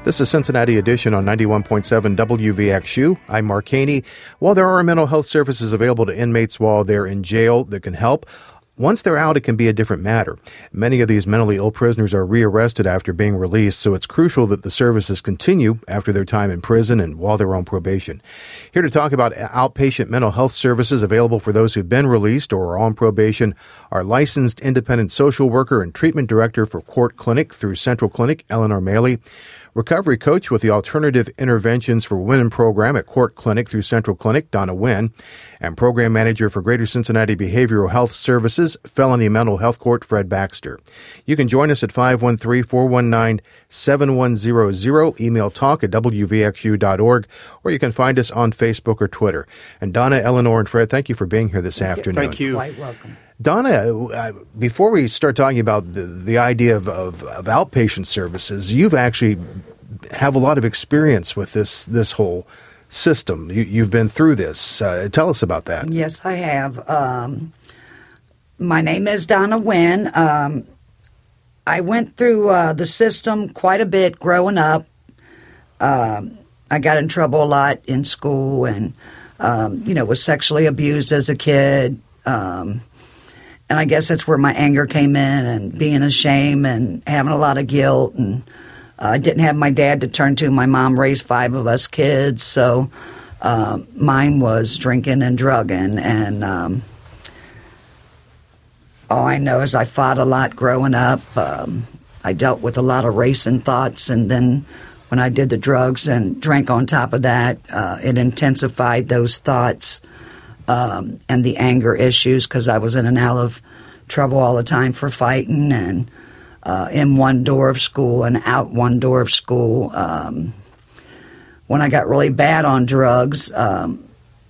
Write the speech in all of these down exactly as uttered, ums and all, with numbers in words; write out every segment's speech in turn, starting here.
This is Cincinnati Edition on ninety-one point seven W V X U. I'm Mark Haney. While there are mental health services available to inmates while they're in jail that can help, once they're out, it can be a different matter. Many of these mentally ill prisoners are rearrested after being released, so it's crucial that the services continue after their time in prison and while they're on probation. Here to talk about outpatient mental health services available for those who've been released or are on probation are licensed independent social worker and treatment director for Court Clinic through Central Clinic, Eleanor Maley, recovery coach with the Alternative Interventions for Women program at Court Clinic through Central Clinic, Donna Wynn, and program manager for Greater Cincinnati Behavioral Health Services, Felony Mental Health Court, Fred Baxter. You can join us at five one three, four one nine, seven one zero zero, email talk at w v x u dot org, or you can find us on Facebook or Twitter. And Donna, Eleanor, and Fred, thank you for being here this afternoon. Thank you. Quite welcome. Donna, uh, before we start talking about the, the idea of, of, of outpatient services, you've actually have a lot of experience with this this whole system. You, you've been through this. Uh, tell us about that. Yes, I have. Um, my name is Donna Wynn. Um, I went through uh, the system quite a bit growing up. Um, I got in trouble a lot in school and, um, you know, was sexually abused as a kid. Um, and I guess that's where my anger came in and being ashamed and having a lot of guilt. And uh, I didn't have my dad to turn to. My mom raised five of us kids, so uh, mine was drinking and drugging. And um, all I know is I fought a lot growing up. Um, I dealt with a lot of racing thoughts, and then when I did the drugs and drank on top of that, uh, it intensified those thoughts. Um, and the anger issues, because I was in and out of trouble all the time for fighting, and uh, in one door of school and out one door of school. Um, when I got really bad on drugs, um,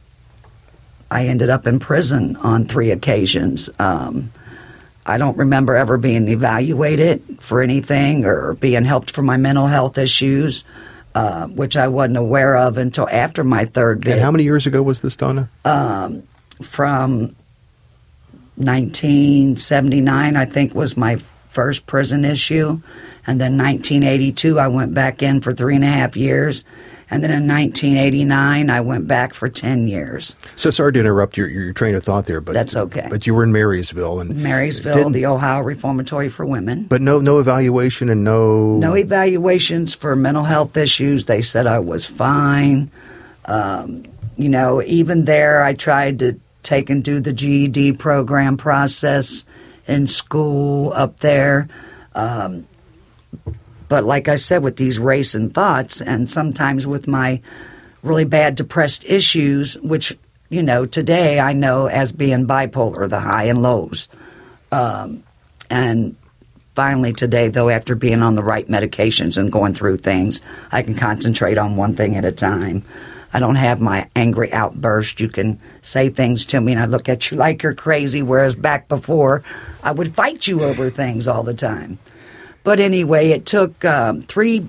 I ended up in prison on three occasions. Um, I don't remember ever being evaluated for anything or being helped for my mental health issues. Uh, which I wasn't aware of until after my third bid. And how many years ago was this, Donna? Um, from nineteen seventy-nine, I think, was my first prison issue. And then nineteen eighty-two, I went back in for three and a half years. And then in nineteen eighty-nine, I went back for ten years. So sorry to interrupt your, your train of thought there, but that's okay. But you were in Marysville, and Marysville, the Ohio Reformatory for Women. But no, no evaluation and no no evaluations for mental health issues. They said I was fine. Um, you know, even there, I tried to take and do the G E D program process in school up there. Um, But like I said, with these racing thoughts and sometimes with my really bad depressed issues, which, you know, today I know as being bipolar, the high and lows. Um, and finally today, though, after being on the right medications and going through things, I can concentrate on one thing at a time. I don't have my angry outburst. You can say things to me and I look at you like you're crazy, whereas back before I would fight you over things all the time. But anyway, it took um, three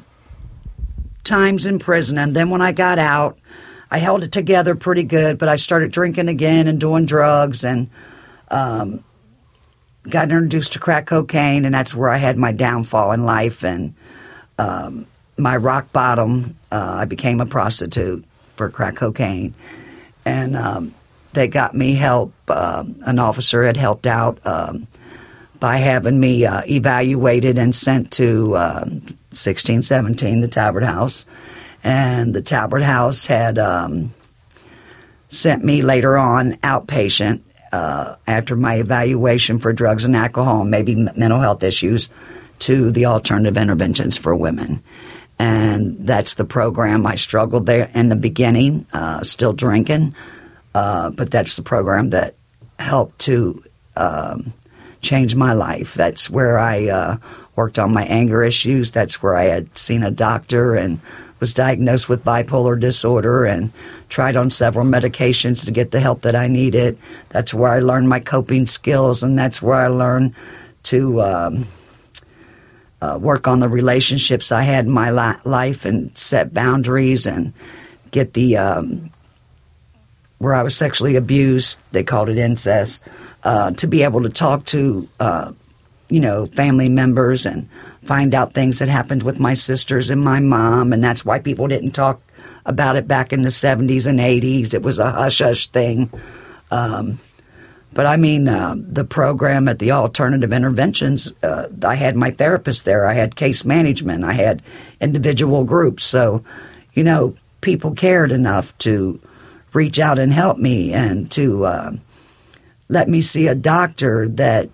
times in prison, and then when I got out, I held it together pretty good, but I started drinking again and doing drugs and um, got introduced to crack cocaine, and that's where I had my downfall in life and um, my rock bottom. Uh, I became a prostitute for crack cocaine, and um, they got me help. Um, an officer had helped out um by having me uh, evaluated and sent to uh, sixteen seventeen, the Talbert House. And the Talbert House had um, sent me later on outpatient uh, after my evaluation for drugs and alcohol and maybe m- mental health issues to the Alternative Interventions for Women. And that's the program. I struggled there in the beginning, uh, still drinking, uh, but that's the program that helped to Um, changed my life. That's where I uh, worked on my anger issues. That's where I had seen a doctor and was diagnosed with bipolar disorder and tried on several medications to get the help that I needed. That's where I learned my coping skills, and that's where I learned to um, uh, work on the relationships I had in my li- life and set boundaries and get the um, where I was sexually abused. They called it incest. Uh, to be able to talk to uh, you know, family members and find out things that happened with my sisters and my mom, and that's why people didn't talk about it back in the seventies and eighties. It was a hush-hush thing. Um, but, I mean, uh, the program at the Alternative Interventions, uh, I had my therapist there. I had case management. I had individual groups. So, you know, people cared enough to reach out and help me and to uh, let me see a doctor that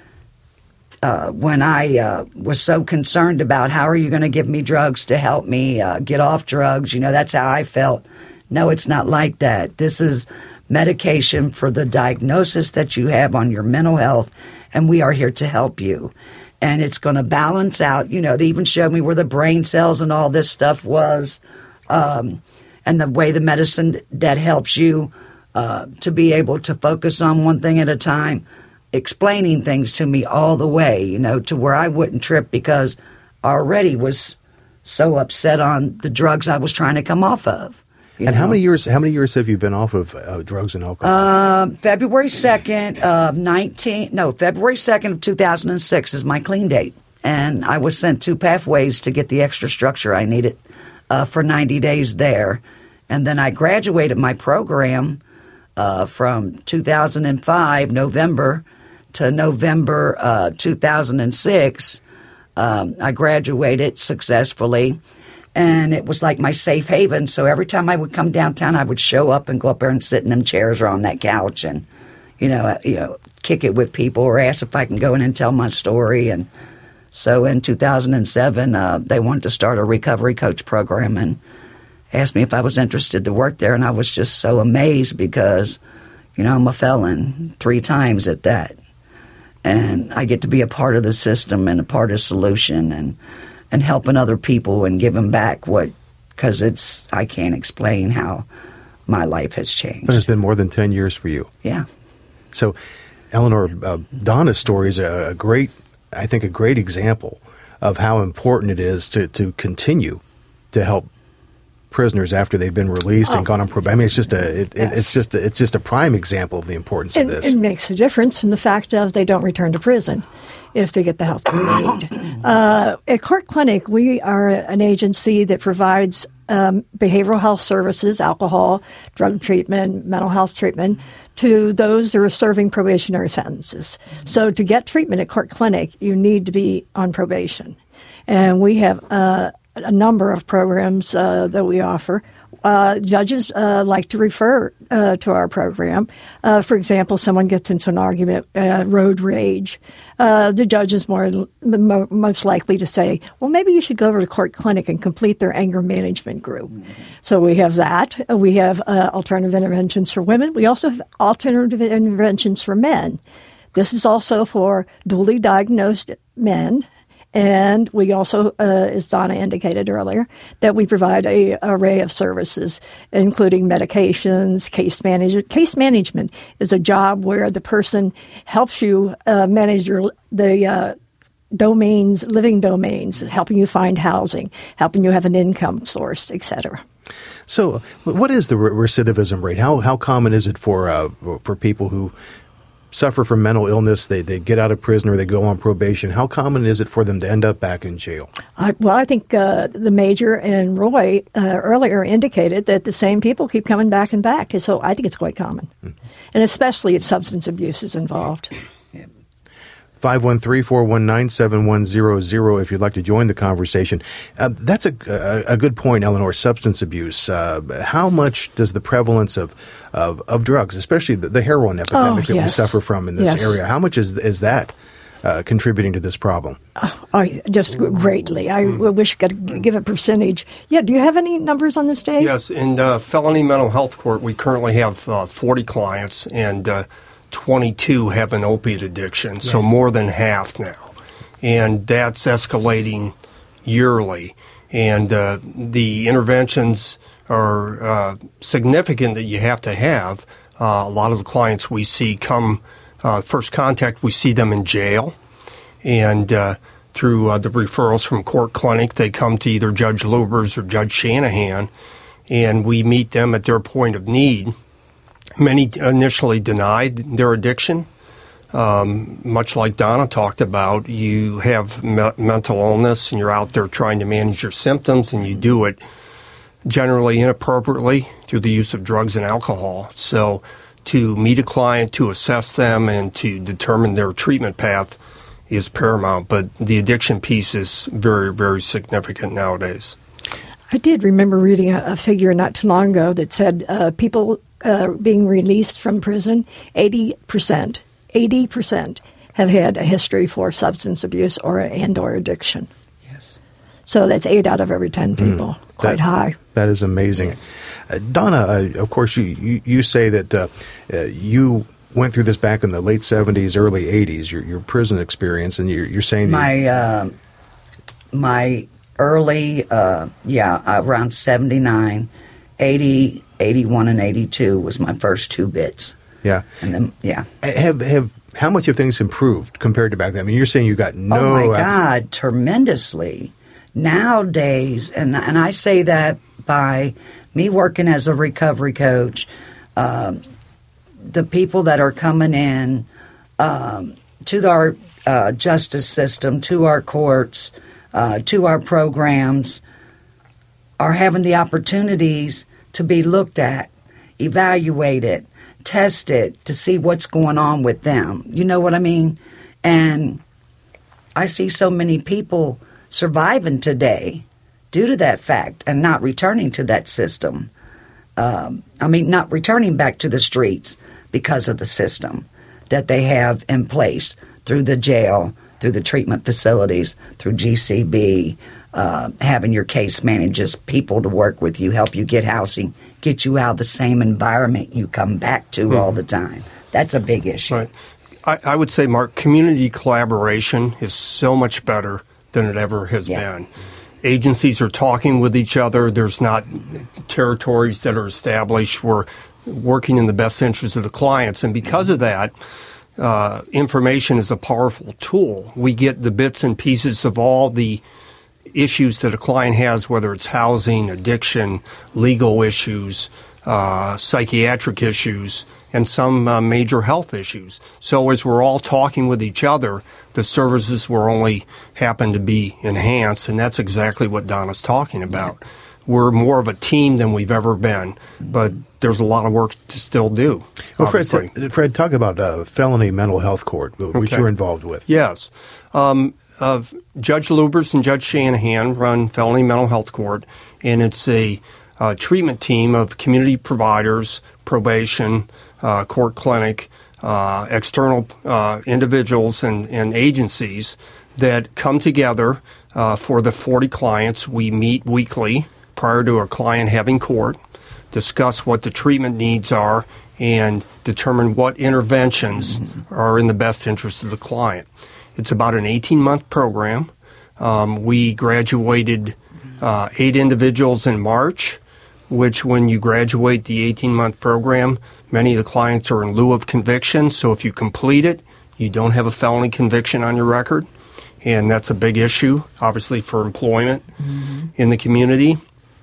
uh, when I uh, was so concerned about how are you going to give me drugs to help me uh, get off drugs, you know, that's how I felt. No, it's not like that. This is medication for the diagnosis that you have on your mental health, and we are here to help you. And it's going to balance out, you know, they even showed me where the brain cells and all this stuff was. Um, and the way the medicine that helps you uh, to be able to focus on one thing at a time, explaining things to me all the way, you know, to where I wouldn't trip because I already was so upset on the drugs I was trying to come off of. And know? how many years? How many years have you been off of uh, drugs and alcohol? Uh, February second of nineteen. No, February second of two thousand and six is my clean date, and I was sent two pathways to get the extra structure I needed uh, for ninety days there, and then I graduated my program uh, from two thousand five November to November uh, two thousand six. Um, I graduated successfully. And it was like my safe haven. So every time I would come downtown, I would show up and go up there and sit in them chairs or on that couch and, you know, uh, you know, kick it with people or ask if I can go in and tell my story. And so in two thousand seven, uh, they wanted to start a recovery coach program and asked me if I was interested to work there. And I was just so amazed because, you know, I'm a felon three times at that. And I get to be a part of the system and a part of the solution and and helping other people and giving back what, because it's, I can't explain how my life has changed. But it's been more than ten years for you. Yeah. So, Eleanor, uh, Donna's story is a, a great, I think, a great example of how important it is to, to continue to help prisoners after they've been released oh. and gone on probation. I mean, it's just a, it, yes. it, it's just a, it's just a prime example of the importance it, of this. It makes a difference in the fact of they don't return to prison if they get the help they need. Uh, at Court Clinic, we are an agency that provides um, behavioral health services, alcohol, drug treatment, mental health treatment to those that are serving probationary sentences. So to get treatment at Court Clinic, you need to be on probation. And we have uh, a number of programs uh, that we offer. Uh, judges uh, like to refer uh, to our program. Uh, for example, someone gets into an argument, uh, road rage. Uh, the judge is more mo- most likely to say, well, maybe you should go over to Court Clinic and complete their anger management group. Mm-hmm. So we have that. We have uh, alternative interventions for women. We also have alternative interventions for men. This is also for duly diagnosed men. And we also, uh, as Donna indicated earlier, that we provide a array of services, including medications, case management. Case management is a job where the person helps you uh, manage your the uh, domains, living domains, helping you find housing, helping you have an income source, et cetera. So, what is the recidivism rate? How how common is it for uh, for people who suffer from mental illness, they, they get out of prison or they go on probation? How common is it for them to end up back in jail? I, well, I think uh, the Major and Roy uh, earlier indicated that the same people keep coming back and back. So I think it's quite common, mm-hmm. and especially if substance abuse is involved. five one three, four one nine, seven one zero zero if you'd like to join the conversation. Uh, that's a, a, a good point, Eleanor, substance abuse. Uh, how much does the prevalence of, of, of drugs, especially the, the heroin epidemic oh, that yes. we suffer from in this yes. area, how much is, is that uh, contributing to this problem? Oh, oh, just greatly. I mm. wish I could give a percentage. Yeah, do you have any numbers on this, Dave? Yes, in uh, felony mental health court, we currently have uh, forty clients, and uh, twenty-two have an opiate addiction, yes. so more than half now. And that's escalating yearly. And uh, the interventions are uh, significant that you have to have. Uh, a lot of the clients we see come, uh, first contact, we see them in jail. And uh, through uh, the referrals from Court Clinic, they come to either Judge Lubers or Judge Shanahan, and we meet them at their point of need. Many initially denied their addiction, um, much like Donna talked about, you have me- mental illness and you're out there trying to manage your symptoms, and you do it generally inappropriately through the use of drugs and alcohol. So to meet a client, to assess them, and to determine their treatment path is paramount. But the addiction piece is very, very significant nowadays. I did remember reading a, a figure not too long ago that said uh, people uh, being released from prison, eighty percent, eighty percent have had a history for substance abuse or and or addiction. Yes. So that's eight out of every ten people, mm, quite that, high. That is amazing. Yes. Uh, Donna, uh, of course, you, you, you say that uh, uh, you went through this back in the late seventies, early eighties, your, your prison experience, and you're, you're saying... My, you, uh, my early, uh, yeah, around seventy-nine, eighty, eighty-one, and eighty-two was my first two bits. Yeah. And then, yeah. Have, have, how much have things improved compared to back then? I mean, you're saying you got no... Oh, my God, tremendously. Nowadays, and, and I say that by me working as a recovery coach, um, the people that are coming in um, to our uh, justice system, to our courts, uh, to our programs, are having the opportunities to be looked at, evaluated, tested to see what's going on with them. You know what I mean? And I see so many people surviving today due to that fact and not returning to that system. Um, I mean, not returning back to the streets because of the system that they have in place through the jail, through the treatment facilities, through G C B, uh, having your case managers, people to work with you, help you get housing, get you out of the same environment you come back to mm-hmm. all the time. That's a big issue. Right. I, I would say, Mark, community collaboration is so much better than it ever has yeah. been. Agencies are talking with each other. There's not territories that are established. We're working in the best interest of the clients. And because of that, uh, information is a powerful tool. We get the bits and pieces of all the issues that a client has, whether it's housing, addiction, legal issues, uh, psychiatric issues, and some uh, major health issues. So as we're all talking with each other, the services will only happen to be enhanced, and that's exactly what Donna's talking about. Yeah. We're more of a team than we've ever been, but there's a lot of work to still do. Well, Fred, t- Fred, talk about uh, felony mental health court, which okay. you're involved with. Yes. Um, uh, Judge Lubers and Judge Shanahan run felony mental health court, and it's a uh, treatment team of community providers, probation, uh, court clinic, uh, external uh, individuals and, and agencies that come together uh, for the forty clients. We meet weekly prior to a client having court, discuss what the treatment needs are, and determine what interventions mm-hmm. are in the best interest of the client. It's about an eighteen-month program. Um, we graduated uh, eight individuals in March, which when you graduate the eighteen-month program, many of the clients are in lieu of conviction. So if you complete it, you don't have a felony conviction on your record. And that's a big issue, obviously, for employment mm-hmm. in the community.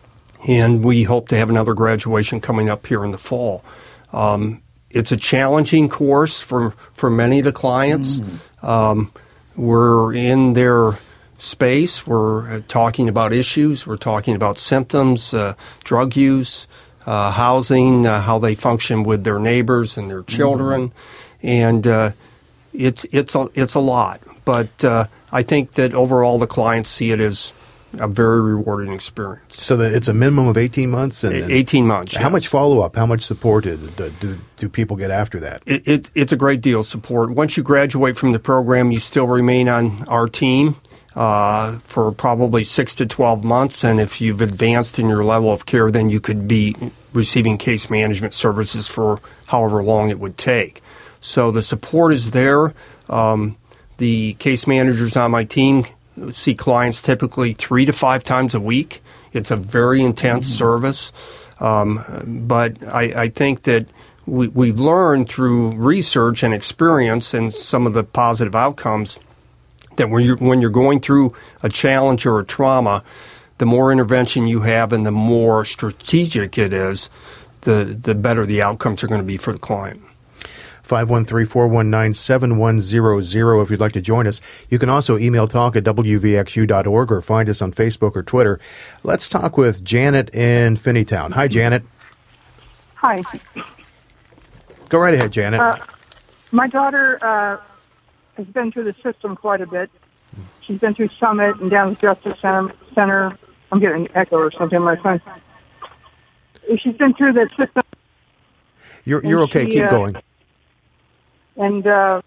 And we hope to have another graduation coming up here in the fall. Um, it's a challenging course for, for many of the clients. Mm-hmm. Um, we're in their space. We're uh, talking about issues. We're talking about symptoms, uh, drug use, uh, housing, uh, how they function with their neighbors and their children. Mm-hmm. And uh, it's, it's, a, it's a lot. But uh, I think that overall the clients see it as a very rewarding experience. So that it's a minimum of eighteen months? And, and eighteen months, How yes. much follow-up, how much support do, do, do people get after that? It, it, it's a great deal of support. Once you graduate from the program, you still remain on our team uh, for probably six to twelve months. And if you've advanced in your level of care, then you could be receiving case management services for however long it would take. So the support is there. Um, the case managers on my team see clients typically three to five times a week. It's a very intense mm-hmm. service. Um, but I, I think that we, we've learned through research and experience and some of the positive outcomes that when you're, when you're going through a challenge or a trauma, the more intervention you have and the more strategic it is, the, the better the outcomes are going to be for the client. five one three, four one nine, seven one zero zero if you'd like to join us. You can also email talk at w v x u dot org or find us on Facebook or Twitter. Let's talk with Janet in Finneytown. Hi, Janet. Hi. Go right ahead, Janet. Uh, my daughter uh, has been through the system quite a bit. She's been through Summit and down the Justice Center. Center. I'm getting an echo or something. My son. She's been through the system. You're you're okay. She, Keep uh, going. And uh,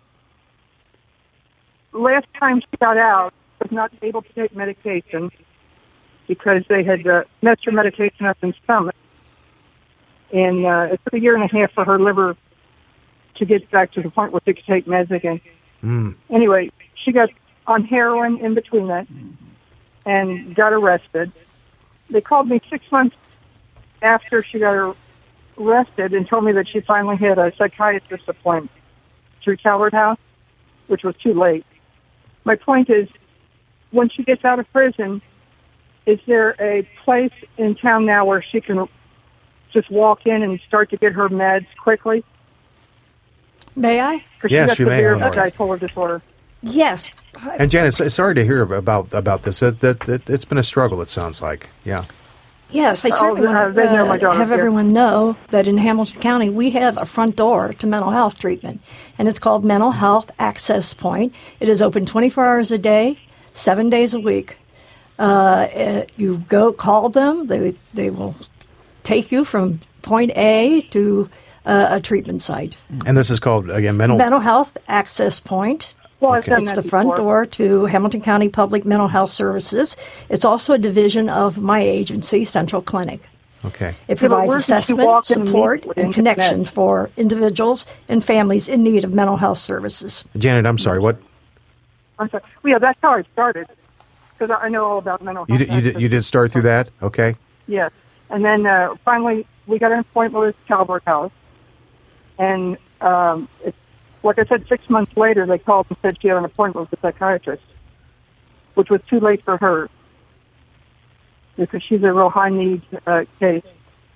last time she got out, was not able to take medication because they had uh, messed her medication up in Summit. And uh, it took a year and a half for her liver to get back to the point where she could take meds again. Mm. Anyway, she got on heroin in between that and got arrested. They called me six months after she got arrested and told me that she finally had a psychiatrist appointment through Calvert House, which was too late. My point is, when she gets out of prison, is there a place in town now where she can just walk in and start to get her meds quickly? May I? Because Yes, she you got may, severe Eleanor. bipolar disorder. Yes. And Janet, so- sorry to hear about about this. That, that, that it's been a struggle. It sounds like, yeah. Yes, I Oh, certainly uh, want they know to my uh, daughter's have here. everyone know that in Hamilton County we have a front door to mental health treatment, and it's called Mental Health Access Point. It is open twenty-four hours a day, seven days a week. Uh, uh, you go call them; they they will take you from point A to uh, a treatment site. And this is called again mental. Mental Health Access Point. Well, I've Okay. done It's that the front before. door to Hamilton County Public Mental Health Services. It's also a division of my agency, Central Clinic. Okay. It but provides where did you assessment, walk in support, immediately and and connection connect? for individuals and families in need of mental health services. Janet, I'm sorry. What I'm sorry. Well, yeah, that's how I started, because I know all about mental you health. did, you did you did start through that? Okay. Yes. And then uh, finally, we got an appointment with Calvert House. And um, it, like I said, six months later, they called and said she had an appointment with a psychiatrist, which was too late for her because she's a real high-need uh, case.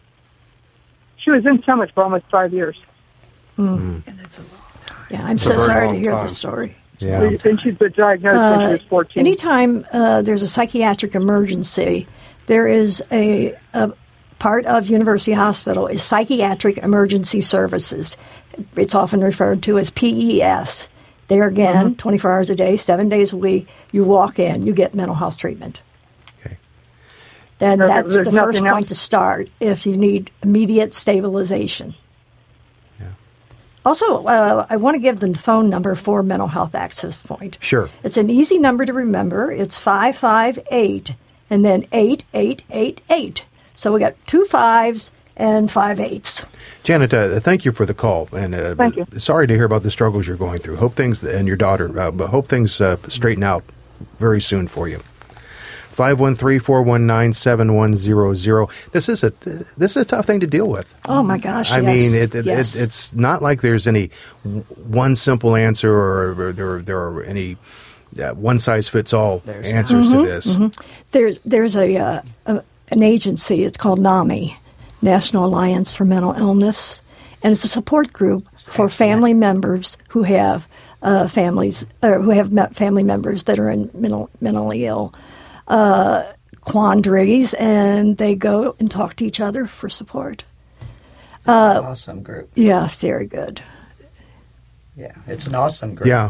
She was in Summit for almost five years. And that's a long time. Yeah, I'm a so very sorry to long hear time. the story. Yeah. And she's been diagnosed when she Uh, was fourteen. anytime uh, there's a psychiatric emergency, there is a, a part of University Hospital is Psychiatric Emergency Services. It's often referred to as P E S. There again, twenty-four hours a day, seven days a week, you walk in, you get mental health treatment. Okay. Then There- that's there's the first nothing point else? to start if you need immediate stabilization. Yeah. Also, uh, I want to give the phone number for Mental Health Access Point. Sure. It's an easy number to remember. It's five five eight and then eight eight eight eight. So we got two fives and five eights. Janet, uh, thank you for the call, and uh, Thank you. sorry to hear about the struggles you're going through. Hope things and your daughter, uh, but hope things uh, straighten out very soon for you. Five one three four one nine seven one zero zero. This is a this is a tough thing to deal with. Oh my gosh! I yes, mean, it, it, yes. it, it's not like there's any w- one simple answer or, or there there are any uh, one size fits all answers to this. There's there's a, uh, a an agency. It's called NAMI, National Alliance for Mental Illness, and it's a support group for family members who have uh, families or who have met family members that are in mental, mentally ill uh, quandaries, and they go and talk to each other for support. It's an awesome group. Yes, very good. Yeah, it's an awesome group. Yeah.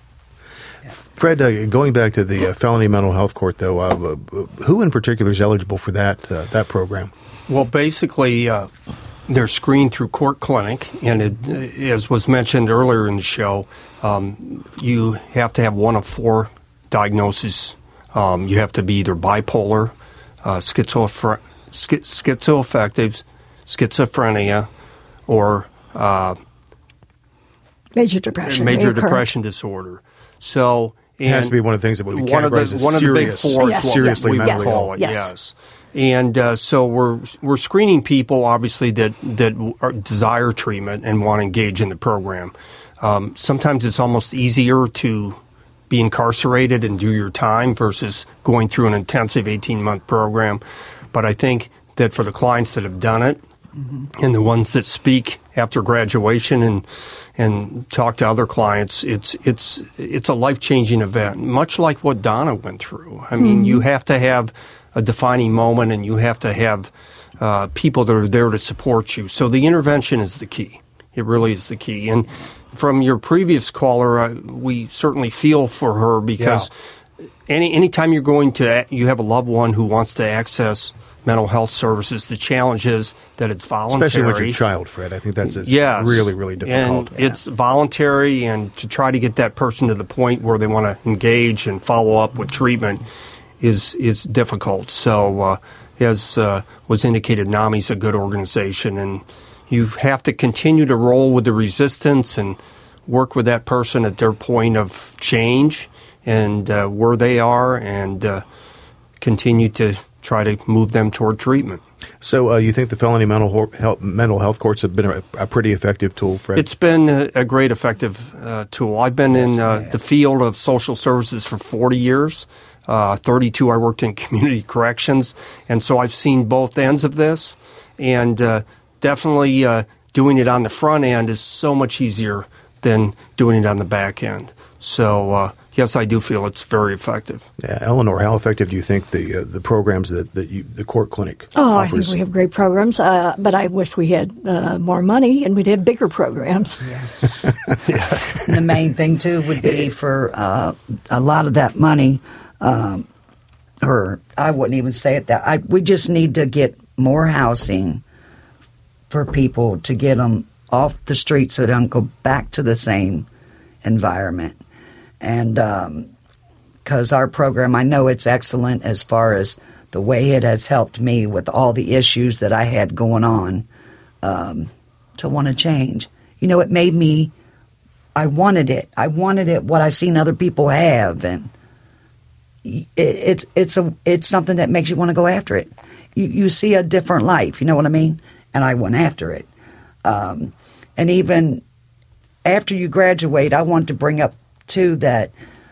Fred, uh, going back to the uh, felony mental health court, though, uh, uh, who in particular is eligible for that uh, that program? Well, basically, uh, they're screened through Court Clinic, and it, as was mentioned earlier in the show, um, you have to have one of four diagnoses. Um, you have to be either bipolar, uh, schizophr- schi- schizoaffective, schizophrenia, or uh, Major depression. major reoccurring. depression disorder. So It has to be one of the things that would be one of the categorized as one of the big serious, four, Yes, is what seriously we would mentally yes, ill. call it. yes. Yes, and uh, so we're we're screening people obviously that that are, desire treatment and want to engage in the program. Um, sometimes it's almost easier to be incarcerated and do your time versus going through an intensive eighteen month program. But I think that for the clients that have done it, mm-hmm. and the ones that speak after graduation and and talk to other clients, it's it's it's a life-changing event, much like what Donna went through. I mean, mm-hmm. you have to have a defining moment, and you have to have uh, people that are there to support you. So the intervention is the key. It really is the key. And from your previous caller, uh, we certainly feel for her because yeah. any anytime you're going to, you have a loved one who wants to access mental health services, the challenge is that it's voluntary. Especially with your child, Fred. I think that's it's yes. really, really difficult. And yeah. it's voluntary, and to try to get that person to the point where they want to engage and follow up with treatment is is difficult. So uh, as uh, was indicated, NAMI's a good organization, and you have to continue to roll with the resistance and work with that person at their point of change and uh, where they are, and uh, continue to try to move them toward treatment. So uh, you think the felony mental health, mental health courts have been a, a pretty effective tool, Fred? It's been a, a great effective uh, tool. I've been yes, in uh, the field of social services for forty years. Uh, thirty-two I worked in community corrections, and so I've seen both ends of this, and uh, definitely uh, doing it on the front end is so much easier than doing it on the back end. So uh, yes, I do feel it's very effective. Yeah, Eleanor, how effective do you think the uh, the programs that, that you, the court clinic Oh, offers? I think we have great programs, uh, but I wish we had uh, more money and we'd have bigger programs. Yeah. yeah. The main thing, too, would be for uh, a lot of that money, um, or I wouldn't even say it that, I, we just need to get more housing for people to get them off the street so they don't go back to the same environment. And because um, our program, I know it's excellent as far as the way it has helped me with all the issues that I had going on um, to want to change. You know, it made me, I wanted it. I wanted it, what I've seen other people have. And it, it's it's a it's something that makes you want to go after it. You, you see a different life, you know what I mean? And I went after it. Um, and even after you graduate, I want to bring up too that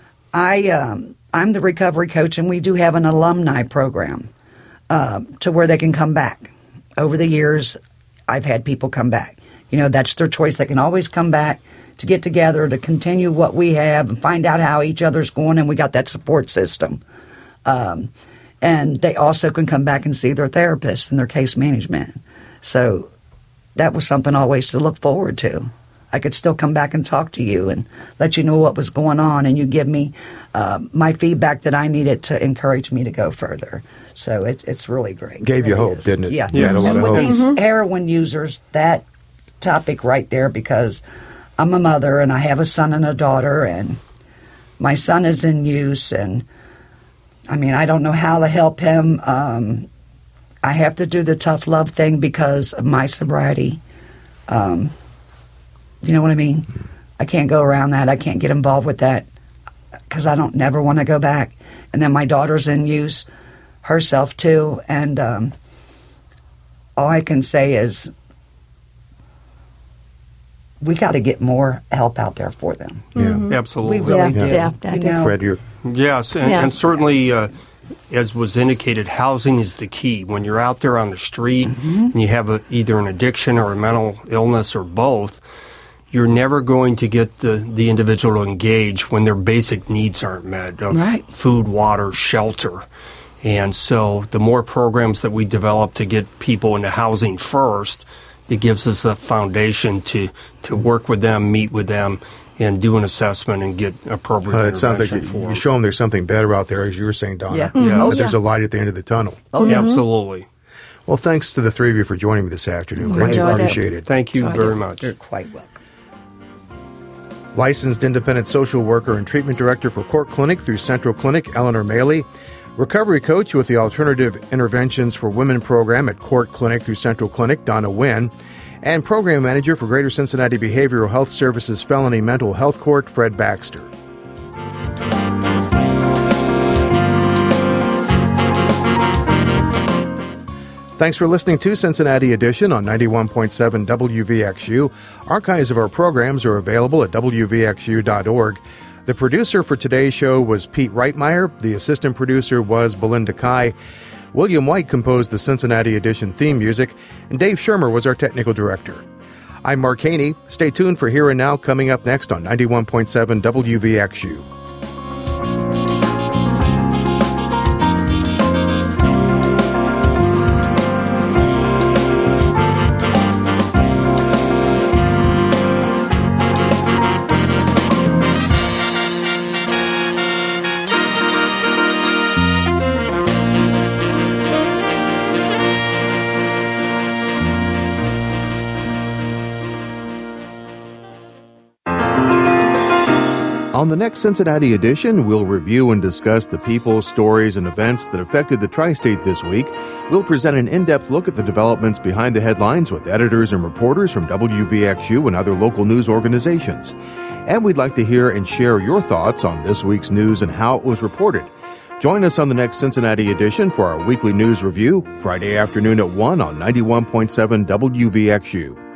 I um, I'm the recovery coach, and we do have an alumni program uh, to where they can come back. Over the years, I've had people come back. You know, that's their choice. They can always come back to get together to continue what we have and find out how each other's going, and we got that support system. Um, and they also can come back and see their therapist and their case management. So that was something always to look forward to. I could still come back and talk to you and let you know what was going on, and you give me uh, my feedback that I needed to encourage me to go further. So it's it's really great. Gave it you really hope, is. didn't it? Yeah. You had a lot and of with hope. these Mm-hmm. heroin users, that topic right there, because I'm a mother and I have a son and a daughter, and my son is in use, and I mean, I don't know how to help him. Um, I have to do the tough love thing because of my sobriety. Um You know what I mean? I can't go around that. I can't get involved with that because I don't never want to go back. And then my daughter's in use herself too. And um, all I can say is we got to get more help out there for them. Yeah, Mm-hmm. Absolutely. We really yeah, do. yeah, I You think know? Fred, you're Yes, and, Yeah. and certainly, uh, as was indicated, housing is the key. When you're out there on the street Mm-hmm. and you have a, either an addiction or a mental illness or both, you're never going to get the, the individual to engage when their basic needs aren't met of Right. food, water, shelter. And so the more programs that we develop to get people into housing first, it gives us a foundation to, to work with them, meet with them, and do an assessment and get appropriate Uh, it sounds like you, intervention for you them. show them there's something better out there, as you were saying, Donna. Yeah. Yeah. That Oh, there's yeah. a light at the end of the tunnel. Oh, yeah. Absolutely. Well, thanks to the three of you for joining me this afternoon. We Greatly enjoyed it. appreciated. Thank you very much. You're quite welcome. Licensed independent social worker and treatment director for Court Clinic through Central Clinic, Eleanor Maley. Recovery coach with the Alternative Interventions for Women program at Court Clinic through Central Clinic, Donna Wynn. And program manager for Greater Cincinnati Behavioral Health Services Felony Mental Health Court, Fred Baxter. Thanks for listening to Cincinnati Edition on ninety-one point seven W V X U. Archives of our programs are available at W V X U dot org. The producer for today's show was Pete Reitmeyer. The assistant producer was Belinda Kai. William White composed the Cincinnati edition theme music, and Dave Shermer was our technical director. I'm Mark Haney. Stay tuned for Here and Now coming up next on ninety-one point seven W V X U. On the next Cincinnati edition, we'll review and discuss the people, stories, and events that affected the Tri-State this week. We'll present an in-depth look at the developments behind the headlines with editors and reporters from W V X U and other local news organizations. And we'd like to hear and share your thoughts on this week's news and how it was reported. Join us on the next Cincinnati edition for our weekly news review, Friday afternoon at one on ninety-one point seven W V X U.